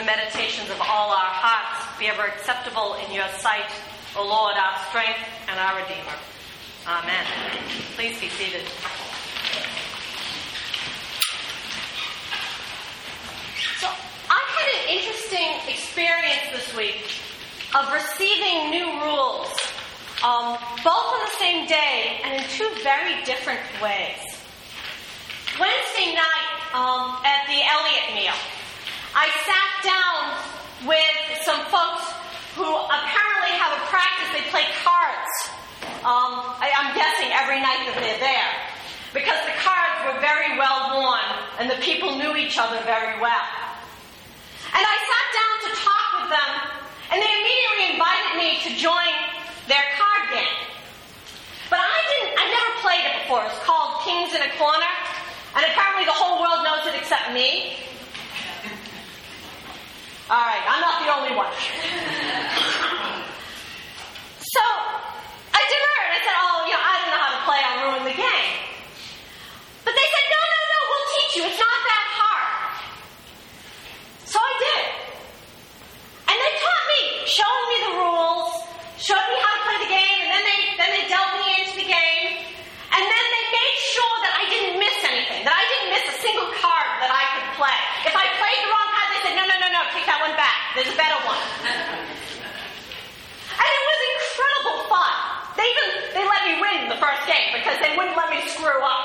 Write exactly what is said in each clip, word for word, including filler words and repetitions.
the meditations of all our hearts be ever acceptable in your sight, O Lord, our strength and our Redeemer. Amen. Please be seated. So I had an interesting experience this week of receiving new rules, um, both on the same day and in two very different ways. Wednesday night um, at the Elliott meal, I sat down with some folks who apparently have a practice. They play cards. Um, I, I'm guessing every night that they're there, because the cards were very well worn and the people knew each other very well. And I sat down to talk with them, and they immediately invited me to join their card game. But I didn't. I never played it before. It's called Kings in a Corner. And apparently the whole world knows it except me. All right, I'm not the only one. So I demurred. I said, oh, you know, I don't know how to play. I'll ruin the game. But they said, no, no, no, we'll teach you. It's not that hard. So I did. And they taught me, showed me the rules, showed me how to play the game, and then they, then they dealt me into the game. And then they made sure that I didn't miss anything, that I didn't miss a single card that I could play. If I played the wrong card, they said, no, no, no, no, take that one back. There's a better one. And it was incredible fun. They even, they let me win the first game because they wouldn't let me screw up.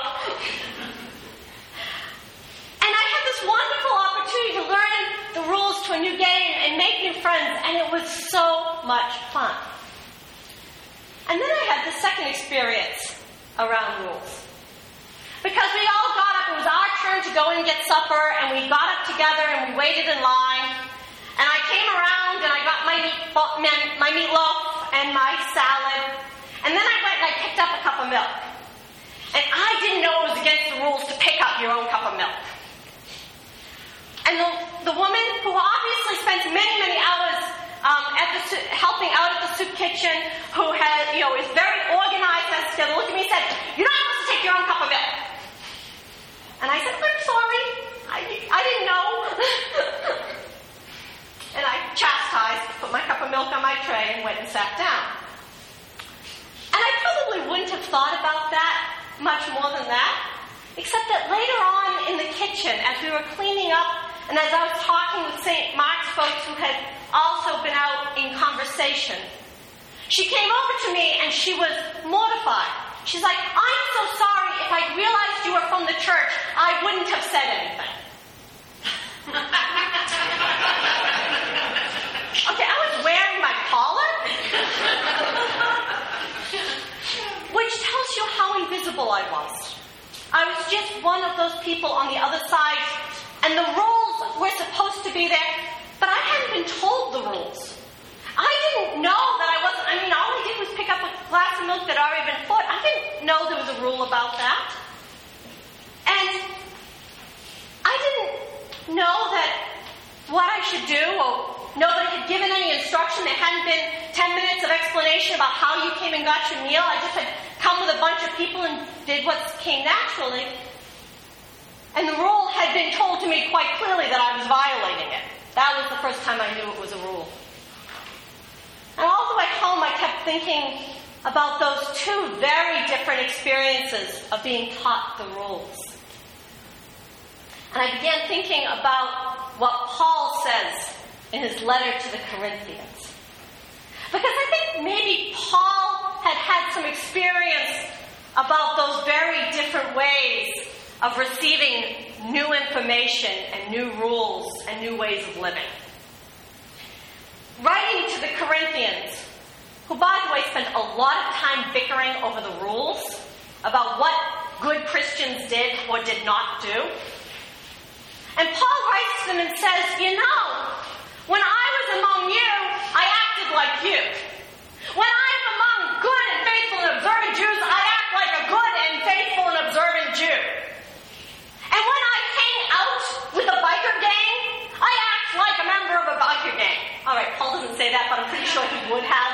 And I had this wonderful opportunity to learn the rules to a new game and make new friends, and it was so much fun. And then I had the second experience around rules. Because we all got up, it was our turn to go and get supper, and we got up together and we waited in line. And I came around and I got my, meat, my meatloaf and my salad. And then I went and I picked up a cup of milk. And I didn't know it was against the rules to pick up your own cup of milk. And the, the woman who obviously spends many, many hours Um, at the helping out at the soup kitchen, who has, you know, is very organized, has together, looked at me and said, "You're not supposed to take your own cup of milk." And I said, "I'm sorry, I, I didn't know." And I chastised, put my cup of milk on my tray, and went and sat down. And I probably wouldn't have thought about that much more than that, except that later on in the kitchen, as we were cleaning up, and as I was talking with Saint Mark's folks who had also been out in conversation, she came over to me and she was mortified. She's like, "I'm so sorry. If I realized you were from the church, I wouldn't have said anything." Okay, I was wearing my collar, which tells you how invisible I was. I was just one of those people on the other side, and the rules were supposed to be there. But I hadn't been told the rules. I didn't know that I wasn't, I mean, all I did was pick up a glass of milk that had already been poured. I didn't know there was a rule about that. And I didn't know that what I should do, or nobody had given any instruction. There hadn't been ten minutes of explanation about how you came and got your meal. I just had come with a bunch of people and did what came naturally. And the rule had been told to me quite clearly that I was violating it. That was the first time I knew it was a rule. And all the way home, I kept thinking about those two very different experiences of being taught the rules. And I began thinking about what Paul says in his letter to the Corinthians. Because I think maybe Paul had had some experience about those very different ways of receiving new information and new rules and new ways of living. Writing to the Corinthians, who, by the way, spent a lot of time bickering over the rules about what good Christians did or did not do. And Paul writes to them and says, "You know, when I was among you, I acted like you. When I'm among good and faithful and observant Jews, I act like a good and faithful and observant Jew. And when I hang out with a biker gang, I act like a member of a biker gang." All right, Paul doesn't say that, but I'm pretty sure he would have.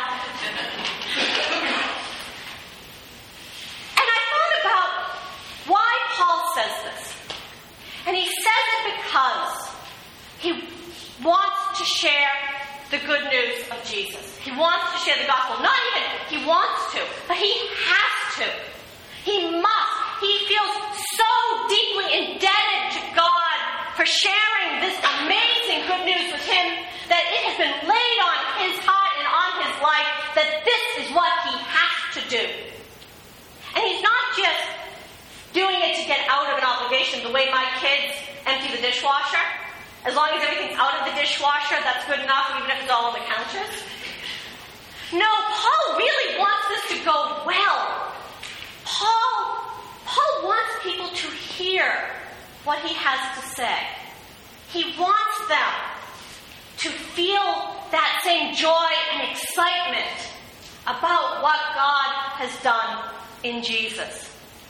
And I thought about why Paul says this. And he says it because he wants to share the good news of Jesus. He wants to share the gospel. Not even he wants to, but he has to. He must. He feels so deeply indebted to God for sharing this amazing good news with him that it has been laid on his heart and on his life that this is what he has to do. And he's not just doing it to get out of an obligation the way my kids empty the dishwasher. As long as everything's out of the dishwasher, that's good enough, even if it's all on the counters. No, Paul really wants this to go well. Paul, Paul wants people to hear what he has to say. He wants them to feel that same joy and excitement about what God has done in Jesus.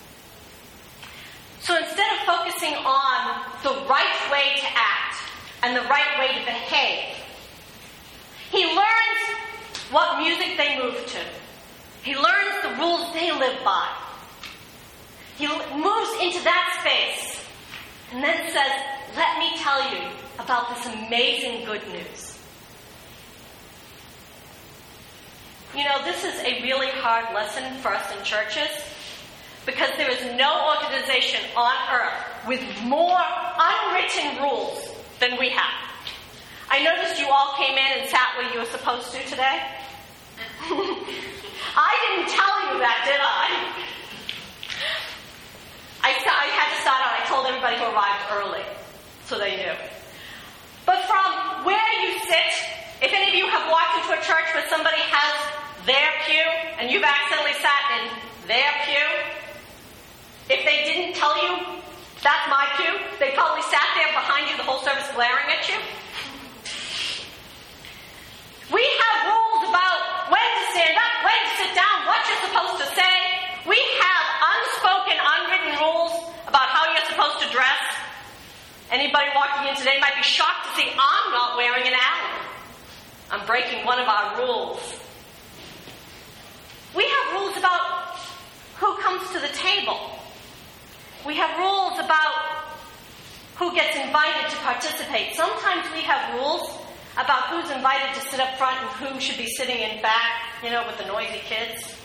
So instead of focusing on the right way to act and the right way to behave, he learns what music they move to. He learns the rules they live by. He moves into that space and then says, let me tell you about this amazing good news. You know, this is a really hard lesson for us in churches because there is no organization on earth with more unwritten rules than we have. I noticed you all came in and sat where you were supposed to today. I didn't tell you that, did I? I, I had to start out. I told everybody who arrived early, so they knew. But from where you sit, if any of you have walked into a church where somebody has their pew, and you've accidentally sat in their pew, if they didn't tell you, that's my pew, they probably sat there behind you the whole service glaring at you. We have rules about when to stand up, when to sit down, what you're supposed to say. We have unspoken, unwritten rules about how you're supposed to dress. Anybody walking in today might be shocked to see I'm not wearing an Allen. I'm breaking one of our rules. We have rules about who comes to the table. We have rules about who gets invited to participate. Sometimes we have rules about who's invited to sit up front and who should be sitting in back, you know, with the noisy kids.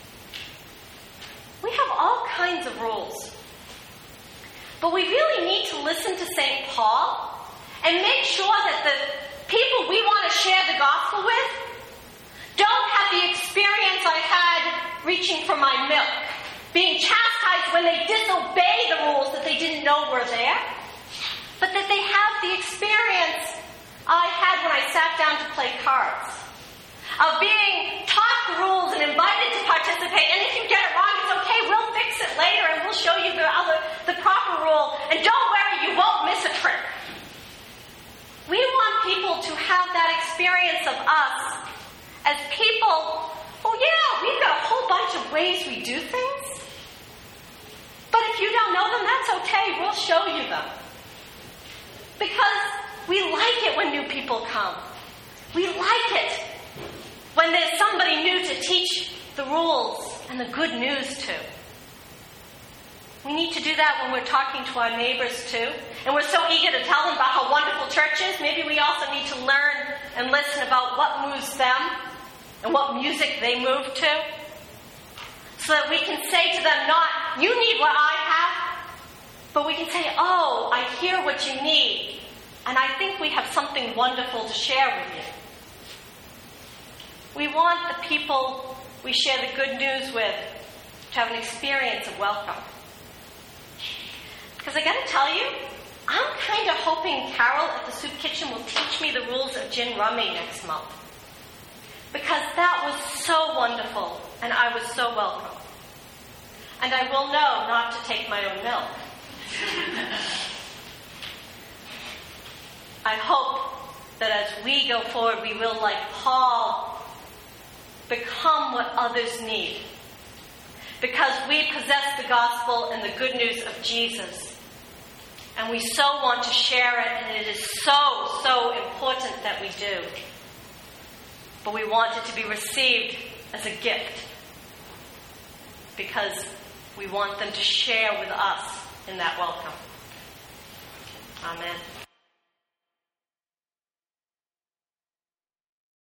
We have all kinds of rules. But we really need to listen to Saint Paul and make sure that the people we want to share the gospel with don't have the experience I had reaching for my milk, being chastised when they disobey the rules that they didn't know were there, but that they have the experience I had when I sat down to play cards, of being taught the rules and invited to participate. And if you get it wrong, it's okay. We'll fix it later and we'll show you the other, the proper rule. And don't worry, you won't miss a trick. We want people to have that experience of us as people. Oh yeah, we've got a whole bunch of ways we do things. But if you don't know them, that's okay. We'll show you them. Because we like it when new people come. We like it when there's somebody new to teach the rules and the good news to. We need to do that when we're talking to our neighbors too. And we're so eager to tell them about how wonderful church is. Maybe we also need to learn and listen about what moves them and what music they move to. So that we can say to them, not, you need what I have, but we can say, oh, I hear what you need. And I think we have something wonderful to share with you. We want the people we share the good news with to have an experience of welcome. Because I got to tell you, I'm kind of hoping Carol at the Soup Kitchen will teach me the rules of gin rummy next month. Because that was so wonderful, and I was so welcome. And I will know not to take my own milk. I hope that as we go forward, we will, like Paul, become what others need. Because we possess the gospel and the good news of Jesus. And we so want to share it, and it is so, so important that we do. But we want it to be received as a gift. Because we want them to share with us in that welcome. Amen.